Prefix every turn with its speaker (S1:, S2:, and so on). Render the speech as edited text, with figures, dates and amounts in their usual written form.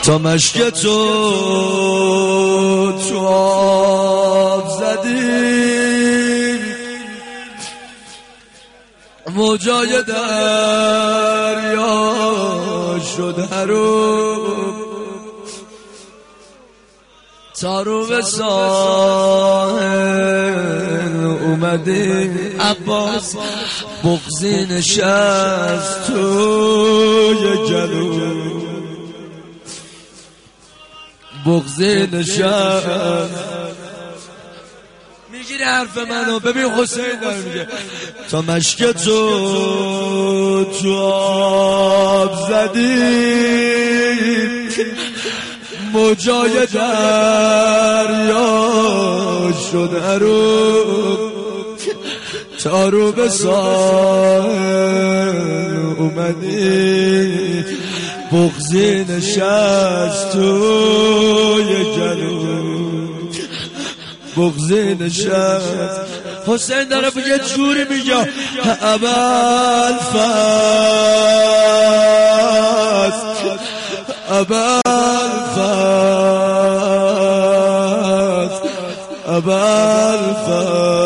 S1: تا مشک تو آب زدیم موجای دریا شد هرو تارو به ساحل اومدیم عباس بغضی نشست توی گلو بغضی نشست میگیری حرف منو ببین حسین داره میگه تا مشک تو آب زدیم موجای دریا شد هرو تارو به ساحل اومدی بغضی نشست توی گلو بغضی نشست حسین داره یه جوری میگه ابوالفضل